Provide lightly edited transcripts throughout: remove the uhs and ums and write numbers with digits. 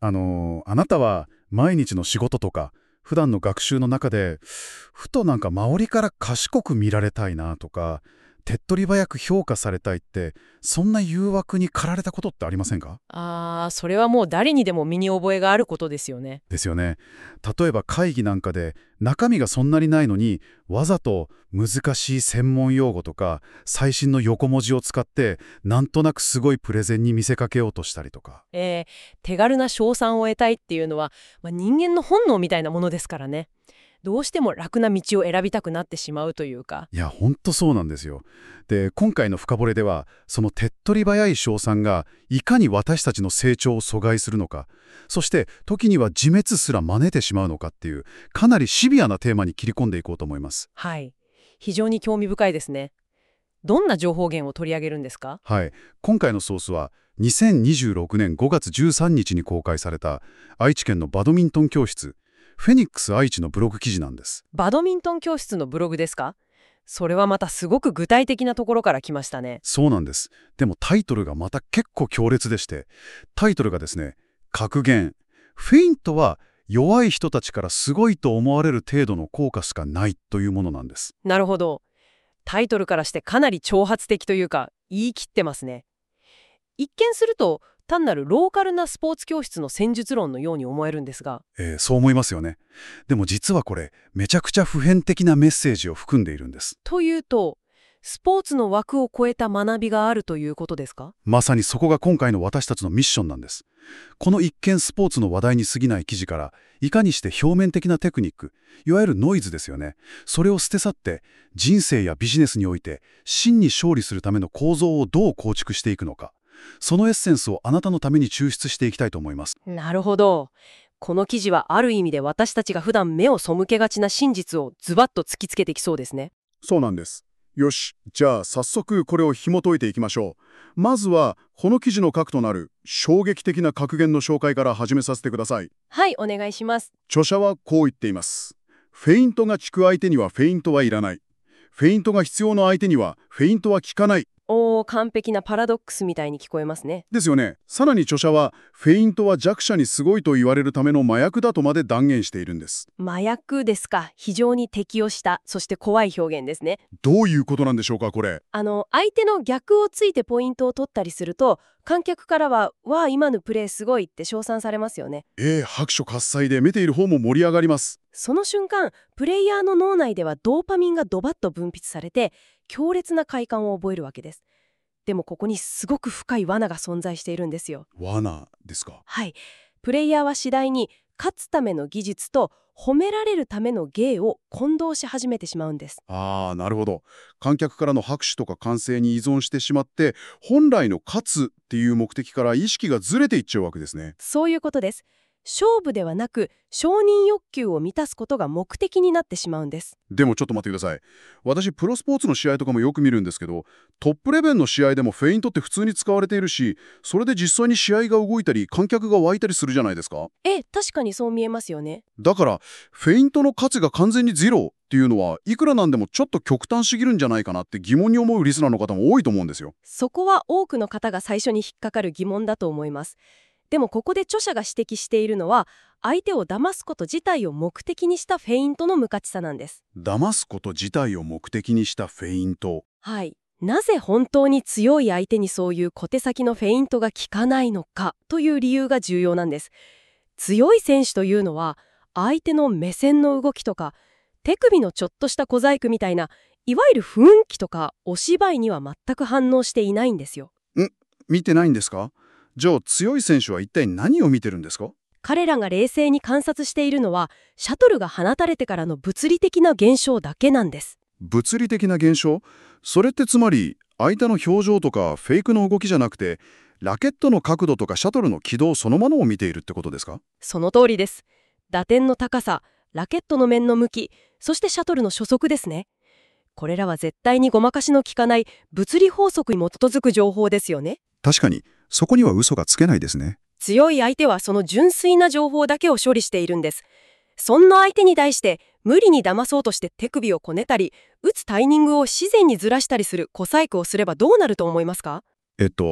あなたは毎日の仕事とか普段の学習の中でふと周りから賢く見られたいなとか手っ取り早く評価されたいってそんな誘惑に駆られたことってありませんか？ それはもう誰にでも身に覚えがあることですよね。 ですよね。例えば会議なんかで中身がそんなにないのにわざと難しい専門用語とか最新の横文字を使ってなんとなくすごいプレゼンに見せかけようとしたりとか。 手軽な称賛を得たいっていうのは、人間の本能みたいなものですからね。どうしても楽な道を選びたくなってしまうというか。 いや、ほんとそうなんですよ。で、今回の深掘りでは、その手っ取り早い称賛がいかに私たちの成長を阻害するのか、そして時には自滅すら真似てしまうのかっていう、かなりシビアなテーマに切り込んでいこうと思います。 はい。非常に興味深いですね。どんな情報源を取り上げるんですか？ はい。今回のソースは、2026年5月13日に公開された愛知県のバドミントン教室、フェニックス愛知のブログ記事なんです。 バドミントン教室のブログですか？それはまたすごく具体的なところから来ましたね。 そうなんです。でもタイトルがまた結構強烈でして、タイトルがですね、格言。フェイントは弱い人たちからすごいと思われる程度の効果しかないというものなんです。 なるほど。タイトルからしてかなり挑発的というか、言い切ってますね。一見すると、単なるローカルなスポーツ教室の戦術論のように思えるんですが。 そう思いますよね。でも実はこれ、めちゃくちゃ普遍的なメッセージを含んでいるんです。 というと、スポーツの枠を超えた学びがあるということですか？ まさにそこが今回の私たちのミッションなんです。この一見スポーツの話題に過ぎない記事から、いかにして表面的なテクニック、いわゆるノイズですよね。それを捨て去って、人生やビジネスにおいて、真に勝利するための構造をどう構築していくのか。そのエッセンスをあなたのために抽出していきたいと思います。 なるほど。この記事はある意味で私たちが普段目を背けがちな真実をズバッと突きつけてきそうですね。 そうなんです。よし、じゃあ早速これを紐解いていきましょう。まずは、この記事の核となる衝撃的な格言の紹介から始めさせてください。 はい、お願いします。 著者はこう言っています。フェイントが効く相手にはフェイントはいらない。フェイントが必要な相手にはフェイントは効かない。 完璧なパラドックスみたいに聞こえますね。 ですよね。さらに著者は、フェイントは弱者にすごいと言われるための麻薬だとまで断言しているんです。 麻薬ですか。非常に適応した、そして怖い表現ですね。 どういうことなんでしょうか、これ。 相手の逆をついてポイントを取ったりすると、観客からは、わあ、今のプレーすごいって称賛されますよね。 拍手喝采で見ている方も盛り上がります。 その瞬間、プレイヤーの脳内ではドーパミンがドバッと分泌されて、強烈な快感を覚えるわけです。でもここにすごく深い罠が存在しているんですよ。 罠ですか？ はい。プレイヤーは次第に勝つための技術と褒められるための芸を混同し始めてしまうんです。 なるほど。観客からの拍手とか歓声に依存してしまって、本来の勝つっていう目的から意識がずれていっちゃうわけですね。 そういうことです。勝負ではなく承認欲求を満たすことが目的になってしまうんです。 でもちょっと待ってください。私、プロスポーツの試合とかもよく見るんですけど、トップレベルの試合でもフェイントって普通に使われているし、それで実際に試合が動いたり、観客が湧いたりするじゃないですか。 確かにそう見えますよね。 だから、フェイントの価値が完全にゼロっていうのは、いくらなんでもちょっと極端すぎるんじゃないかなって疑問に思うリスナーの方も多いと思うんですよ。 そこは多くの方が最初に引っかかる疑問だと思います。でもここで著者が指摘しているのは、相手を騙すこと自体を目的にしたフェイントの無価値さなんです。 騙すこと自体を目的にしたフェイント。 はい。なぜ本当に強い相手にそういう小手先のフェイントが効かないのかという理由が重要なんです。強い選手というのは、相手の目線の動きとか、手首のちょっとした小細工みたいな、いわゆる雰囲気とかお芝居には全く反応していないんですよ。 見てないんですか？じゃあ強い選手は一体何を見てるんですか？ 彼らが冷静に観察しているのは、シャトルが放たれてからの物理的な現象だけなんです。 物理的な現象？それってつまり相手の表情とかフェイクの動きじゃなくて、ラケットの角度とかシャトルの軌道そのものを見ているってことですか？ その通りです。打点の高さ、ラケットの面の向き、そしてシャトルの初速ですね。これらは絶対にごまかしの効かない物理法則に基づく情報ですよね。 確かに、そこには嘘がつけないですね。 強い相手はその純粋な情報だけを処理しているんです。そんな相手に対して無理に騙そうとして手首をこねたり、打つタイミングを自然にずらしたりする小細工をすればどうなると思いますか？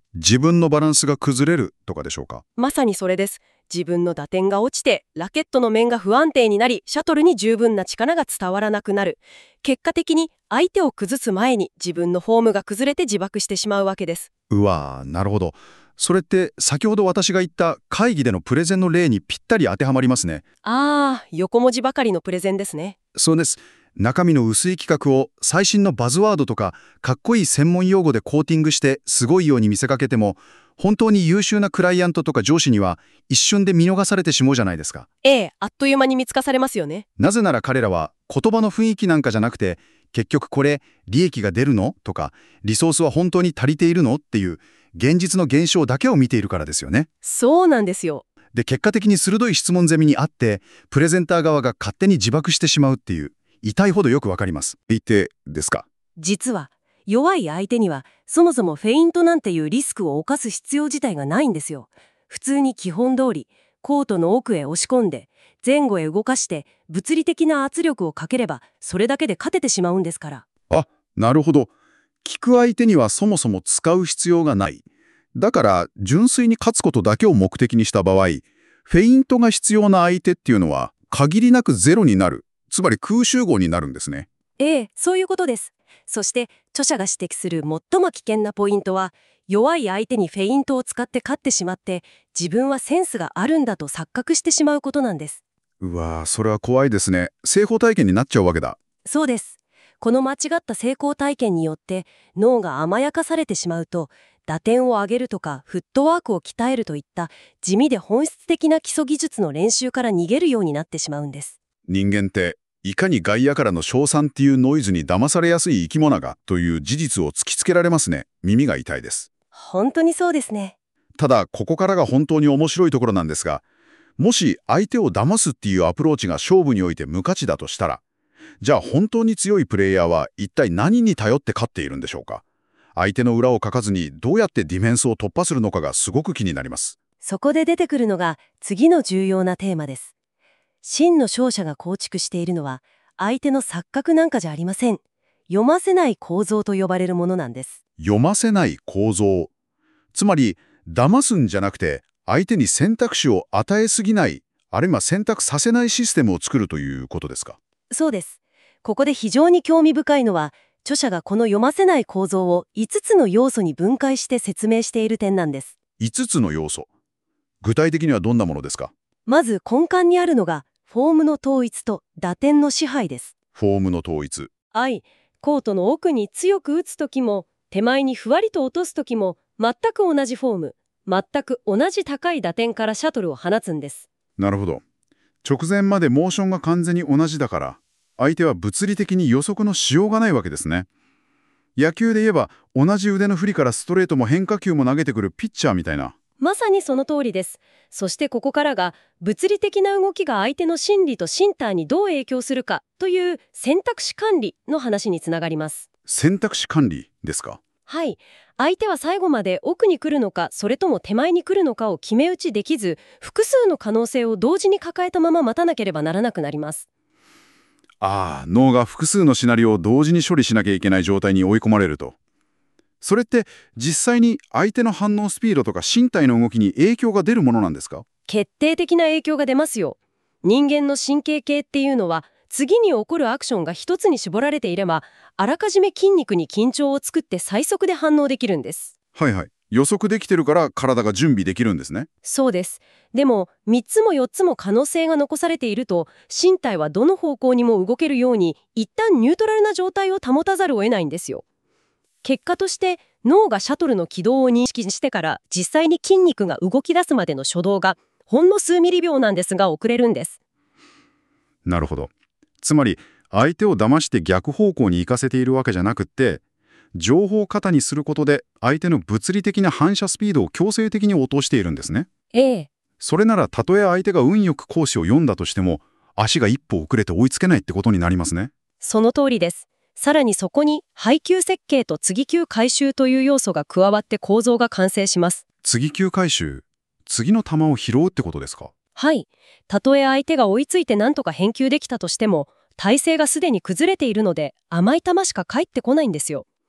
自分のバランスが崩れるとかでしょうか。 まさにそれです。自分の打点が落ちて、ラケットの面が不安定になり、シャトルに十分な力が伝わらなくなる。結果的に相手を崩す前に自分のフォームが崩れて自爆してしまうわけです。 うわー、なるほど。それって先ほど私が言った会議でのプレゼンの例にぴったり当てはまりますね。 横文字ばかりのプレゼンですね。 そうです。中身の薄い企画を最新のバズワードとかかっこいい専門用語でコーティングしてすごいように見せかけても、本当に優秀なクライアントとか上司には一瞬で見逃されてしまうじゃないですか。 あっという間に見つかされますよね。 なぜなら彼らは言葉の雰囲気なんかじゃなくて、結局これ利益が出るのとか、リソースは本当に足りているのっていう現実の現象だけを見ているからですよね。 そうなんですよ。 で、結果的に鋭い質問攻めにあって、プレゼンター側が勝手に自爆してしまうっていう、痛いほどよくわかります。言ってですか。 実は弱い相手にはそもそもフェイントなんていうリスクを冒す必要自体がないんですよ。普通に基本通りコートの奥へ押し込んで前後へ動かして物理的な圧力をかければそれだけで勝ててしまうんですから。 あ、なるほど。聞く相手にはそもそも使う必要がない。だから純粋に勝つことだけを目的にした場合、フェイントが必要な相手っていうのは限りなくゼロになる。つまり空集合になるんですね。 そういうことです。そして著者が指摘する最も危険なポイントは、弱い相手にフェイントを使って勝ってしまって自分はセンスがあるんだと錯覚してしまうことなんです。 うわー、それは怖いですね。成功体験になっちゃうわけだ。 そうです。この間違った成功体験によって脳が甘やかされてしまうと、打点を上げるとかフットワークを鍛えるといった地味で本質的な基礎技術の練習から逃げるようになってしまうんです。 人間っていかに外野からの称賛っていうノイズに騙されやすい生き物がという事実を突きつけられますね。耳が痛いです。 本当にそうですね。 ただここからが本当に面白いところなんですが、もし相手を騙すっていうアプローチが勝負において無価値だとしたら、じゃあ本当に強いプレイヤーは一体何に頼って勝っているんでしょうか。相手の裏をかかずにどうやってディフェンスを突破するのかがすごく気になります。 そこで出てくるのが次の重要なテーマです。真の勝者が構築しているのは相手の錯覚なんかじゃありません。読ませない構造と呼ばれるものなんです。 読ませない構造。つまり騙すんじゃなくて相手に選択肢を与えすぎない、あるいは選択させないシステムを作るということですか。 そうです。ここで非常に興味深いのは、著者がこの読ませない構造を5つの要素に分解して説明している点なんです。 5つの要素。具体的にはどんなものですか。 まず根幹にあるのがフォームの統一と打点の支配です。 フォームの統一。 コートの奥に強く打つときも手前にふわりと落とすときも全く同じフォーム、全く同じ高い打点からシャトルを放つんです。 なるほど。直前までモーションが完全に同じだから相手は物理的に予測のしようがないわけですね。野球で言えば同じ腕の振りからストレートも変化球も投げてくるピッチャーみたいな。 まさにその通りです。そしてここからが物理的な動きが相手の心理と身体にどう影響するかという選択肢管理の話につながります。 選択肢管理ですか。 はい。相手は最後まで奥に来るのか、それとも手前に来るのかを決め打ちできず、複数の可能性を同時に抱えたまま待たなければならなくなります。 脳が複数のシナリオを同時に処理しなきゃいけない状態に追い込まれると。それって実際に相手の反応スピードとか身体の動きに影響が出るものなんですか。 決定的な影響が出ますよ。人間の神経系っていうのは、次に起こるアクションが一つに絞られていれば、あらかじめ筋肉に緊張を作って最速で反応できるんです。 はいはい。予測できてるから体が準備できるんですね。 そうです。でも3つも4つも可能性が残されていると、身体はどの方向にも動けるように一旦ニュートラルな状態を保たざるを得ないんですよ。結果として脳がシャトルの軌道を認識してから実際に筋肉が動き出すまでの初動がほんの数ミリ秒なんですが遅れるんです。 なるほど。つまり相手を騙して逆方向に行かせているわけじゃなくって、情報過多にすることで相手の物理的な反射スピードを強制的に落としているんですね。それならたとえ相手が運よく講師を読んだとしても足が一歩遅れて追いつけないってことになりますね。 その通りです。さらにそこに配球設計と次球回収という要素が加わって構造が完成します。 次球回収、次の球を拾うってことですか。 はい。たとえ相手が追いついて何とか返球できたとしても、体勢がすでに崩れているので甘い球しか返ってこないんですよ。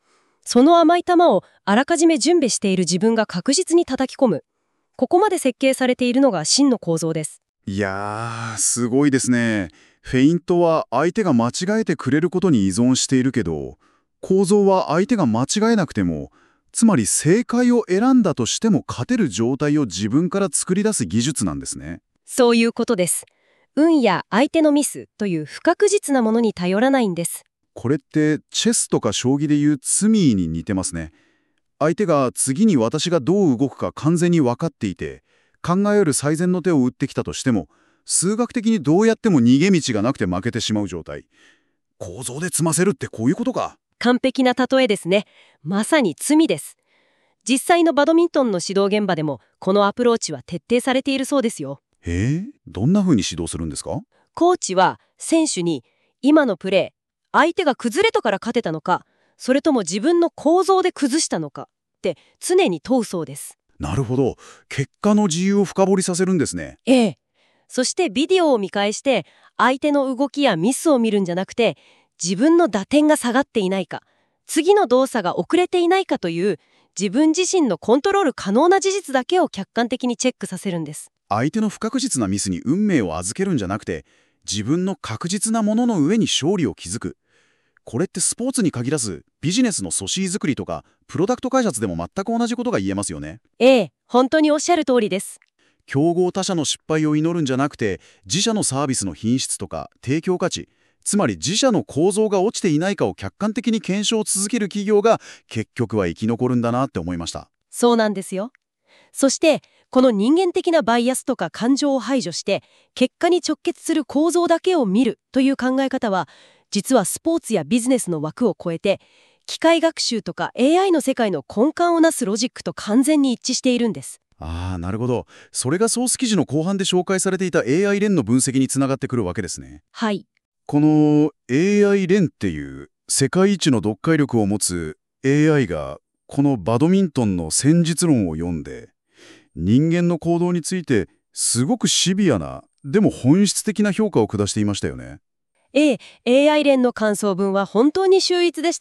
その甘い球をあらかじめ準備している自分が確実に叩き込む。ここまで設計されているのが真の構造です。 いやー、すごいですね。フェイントは相手が間違えてくれることに依存しているけど、構造は相手が間違えなくても、つまり正解を選んだとしても勝てる状態を自分から作り出す技術なんですね。 そういうことです。運や相手のミスという不確実なものに頼らないんです。 これってチェスとか将棋でいう詰みに似てますね。相手が次に私がどう動くか完全に分かっていて、考える最善の手を打ってきたとしても、数学的にどうやっても逃げ道がなくて負けてしまう状態。構造で詰ませるってこういうことか。 完璧な例えですね。まさに罪です。実際のバドミントンの指導現場でもこのアプローチは徹底されているそうですよ。 へえ、どんな風に指導するんですか？ コーチは選手に今のプレー、相手が崩れたから勝てたのか、それとも自分の構造で崩したのかって常に問うそうです。 なるほど。結果の自由を深掘りさせるんですね。 ええ。そしてビデオを見返して相手の動きやミスを見るんじゃなくて、自分の打点が下がっていないか、次の動作が遅れていないかという自分自身のコントロール可能な事実だけを客観的にチェックさせるんです。 相手の不確実なミスに運命を預けるんじゃなくて、自分の確実なものの上に勝利を築く。これってスポーツに限らず、ビジネスの組織作りとか、プロダクト開発でも全く同じことが言えますよね。 ええ、本当におっしゃる通りです。 競合他社の失敗を祈るんじゃなくて、自社のサービスの品質とか提供価値、つまり自社の構造が落ちていないかを客観的に検証を続ける企業が結局は生き残るんだなって思いました。 そうなんですよ。そしてこの人間的なバイアスとか感情を排除して結果に直結する構造だけを見るという考え方は、実はスポーツやビジネスの枠を超えて機械学習とか AI の世界の根幹をなすロジックと完全に一致しているんです。 ああ、なるほど。それがソース記事の後半で紹介されていた AI 連の分析につながってくるわけですね。 はい。 この AI 連っていう世界一の読解力を持つ AI がこのバドミントンの戦術論を読んで、人間の行動についてすごくシビアな、でも本質的な評価を下していましたよね。 ええ、AI 連の感想文は本当に秀逸でした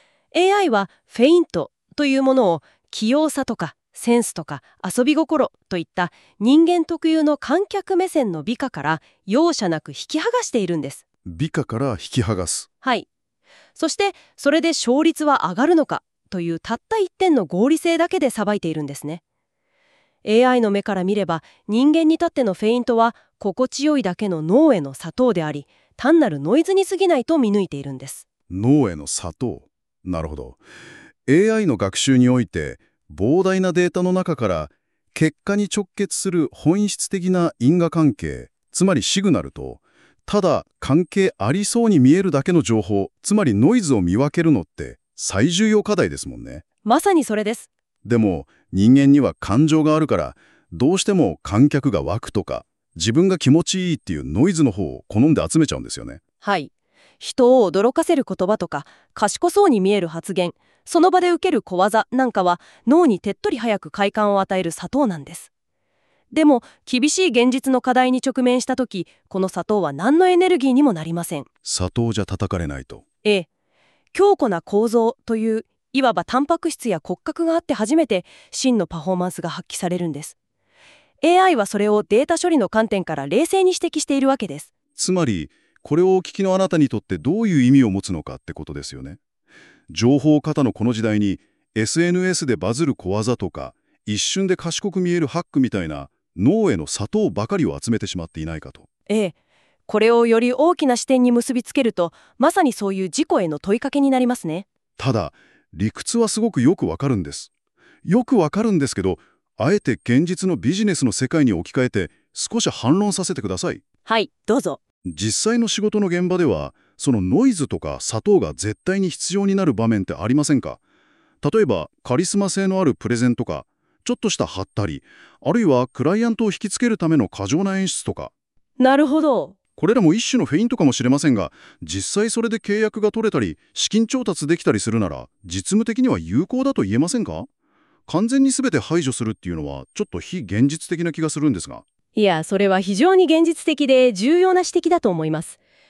。AI はフェイントというものを器用さとかセンスとか遊び心といった人間特有の観客目線の美化から容赦なく引き剥がしているんです。 美化から引き剥がす。 はい。そしてそれで勝率は上がるのかというたった一点の合理性だけで裁いているんですね。AI の目から見れば人間にとってのフェイントは心地よいだけの脳への砂糖であり、単なるノイズに過ぎないと見抜いているんです。 脳への砂糖。なるほど。AI の学習において膨大なデータの中から結果に直結する本質的な因果関係、つまりシグナルと、ただ関係ありそうに見えるだけの情報、つまりノイズを見分けるのって最重要課題ですもんね。 まさにそれです。 でも人間には感情があるから、どうしても観客が湧くとか、自分が気持ちいいっていうノイズの方を好んで集めちゃうんですよね。 はい。人を驚かせる言葉とか賢そうに見える発言、その場で受ける小技なんかは脳に手っ取り早く快感を与える砂糖なんです。でも厳しい現実の課題に直面した時、この砂糖は何のエネルギーにもなりません。 砂糖じゃ叩かれないと。 ええ。強固な構造といういわばタンパク質や骨格があって初めて真のパフォーマンスが発揮されるんです。AI はそれをデータ処理の観点から冷静に指摘しているわけです。 つまりこれをお聞きのあなたにとってどういう意味を持つのかってことですよね。情報過多のこの時代に SNS でバズる小技とか一瞬で賢く見えるハックみたいな脳への砂糖ばかりを集めてしまっていないかと。 ええ。これをより大きな視点に結びつけると、まさにそういう自己への問いかけになりますね。 ただ理屈はすごくよくわかるんです。よくわかるんですけど、あえて現実のビジネスの世界に置き換えて少し反論させてください。 はい、どうぞ。 実際の仕事の現場ではそのノイズとか砂糖が絶対に必要になる場面ってありませんか？例えばカリスマ性のあるプレゼンとか、ちょっとしたハったり、あるいはクライアントを引きつけるための過剰な演出とか。 なるほど。 これらも一種のフェイントかもしれませんが、実際それで契約が取れたり資金調達できたりするなら実務的には有効だと言えませんか？完全に全て排除するっていうのはちょっと非現実的な気がするんですが。 いや、それは非常に現実的で重要な指摘だと思います。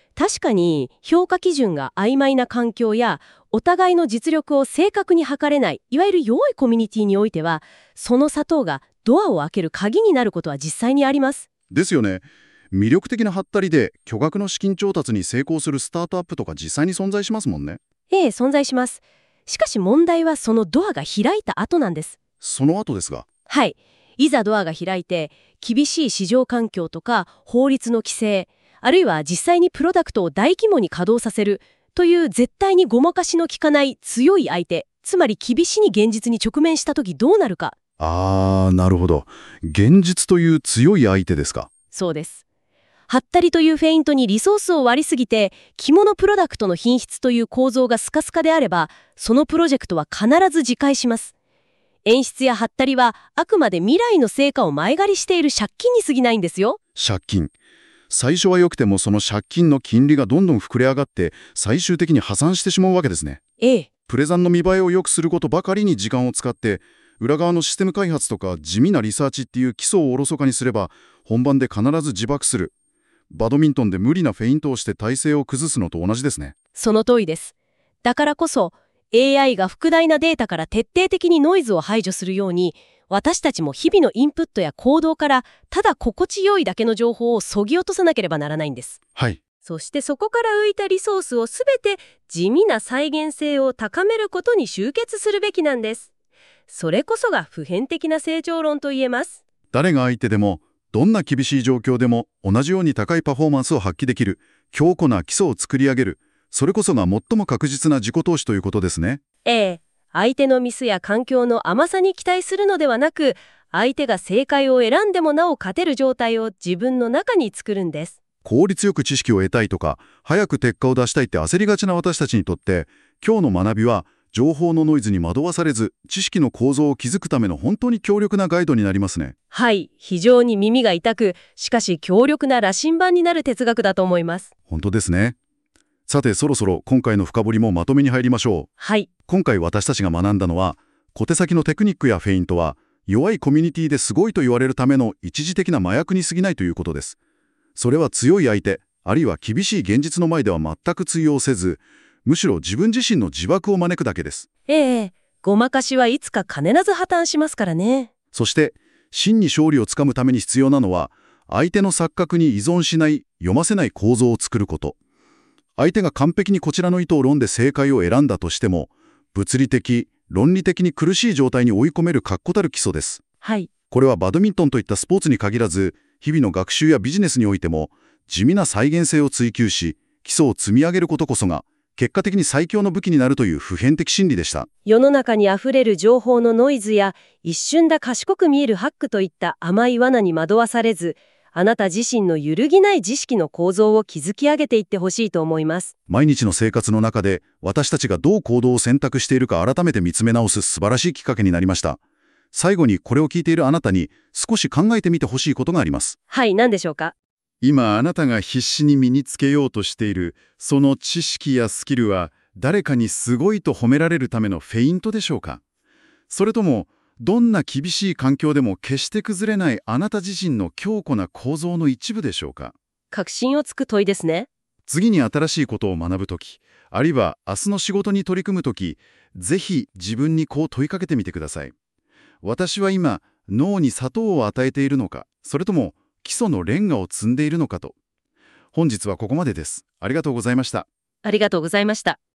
確かに評価基準が曖昧な環境やお互いの実力を正確に測れない、いわゆる弱いコミュニティにおいては、その砂糖がドアを開ける鍵になることは実際にあります。 ですよね。魅力的なハッタリで巨額の資金調達に成功するスタートアップとか実際に存在しますもんね。 ええ、存在します。しかし問題はそのドアが開いた後なんです。 その後ですが。 はい。いざドアが開いて、厳しい市場環境とか法律の規制、あるいは実際にプロダクトを大規模に稼働させるという絶対にごまかしの効かない強い相手、つまり厳しい現実に直面した時どうなるか。 なるほど。現実という強い相手ですか。 そうです。ハッタリというフェイントにリソースを割りすぎて、肝のプロダクトの品質という構造がスカスカであれば、そのプロジェクトは必ず自壊します。演出やハッタリはあくまで未来の成果を前借りしている借金に過ぎないんですよ。 借金。最初は良くてもその借金の金利がどんどん膨れ上がって最終的に破産してしまうわけですね。 ええ。 プレザンの見栄えを良くすることばかりに時間を使って裏側のシステム開発とか地味なリサーチっていう基礎をおろそかにすれば本番で必ず自爆する。バドミントンで無理なフェイントをして体勢を崩すのと同じですね。 その通りです。だからこそ AI が膨大なデータから徹底的にノイズを排除するように、私たちも日々のインプットや行動からただ心地よいだけの情報を削ぎ落とさなければならないんです。 はい。 そしてそこから浮いたリソースをすべて地味な再現性を高めることに集結するべきなんです。それこそが普遍的な成長論と言えます。 誰が相手でもどんな厳しい状況でも同じように高いパフォーマンスを発揮できる強固な基礎を作り上げる。それこそが最も確実な自己投資ということですね。 ええ、相手のミスや環境の甘さに期待するのではなく、相手が正解を選んでもなお勝てる状態を自分の中に作るんです。 効率よく知識を得たいとか、早く結果を出したいって焦りがちな私たちにとって、今日の学びは情報のノイズに惑わされず、知識の構造を築くための本当に強力なガイドになりますね。 はい、非常に耳が痛く、しかし強力な羅針盤になる哲学だと思います。 本当ですね。さて、そろそろ今回の深掘りもまとめに入りましょう。 はい。 今回私たちが学んだのは、小手先のテクニックやフェイントは、弱いコミュニティですごいと言われるための一時的な麻薬に過ぎないということです。それは強い相手、あるいは厳しい現実の前では全く通用せず、むしろ自分自身の自爆を招くだけです。 ええ、ごまかしはいつか必ず破綻しますからね。 そして、真に勝利をつかむために必要なのは、相手の錯覚に依存しない、読ませない構造を作ること。相手が完璧にこちらの意図を論で正解を選んだとしても、物理的、論理的に苦しい状態に追い込める確固たる基礎です。 はい。 これはバドミントンといったスポーツに限らず、日々の学習やビジネスにおいても、地味な再現性を追求し、基礎を積み上げることこそが、結果的に最強の武器になるという普遍的真理でした。 世の中にあふれる情報のノイズや、一瞬だ賢く見えるハックといった甘い罠に惑わされず、あなた自身の揺るぎない知識の構造を築き上げていってほしいと思います。 毎日の生活の中で私たちがどう行動を選択しているか改めて見つめ直す素晴らしいきっかけになりました。最後にこれを聞いているあなたに少し考えてみてほしいことがあります。 はい、何でしょうか。 今あなたが必死に身につけようとしているその知識やスキルは誰かにすごいと褒められるためのフェイントでしょうか。それともどんな厳しい環境でも決して崩れないあなた自身の強固な構造の一部でしょうか。 確信をつく問いですね。 次に新しいことを学ぶとき、あるいは明日の仕事に取り組むとき、ぜひ自分にこう問いかけてみてください。私は今、脳に砂糖を与えているのか、それとも基礎のレンガを積んでいるのかと。本日はここまでです。ありがとうございました。 ありがとうございました。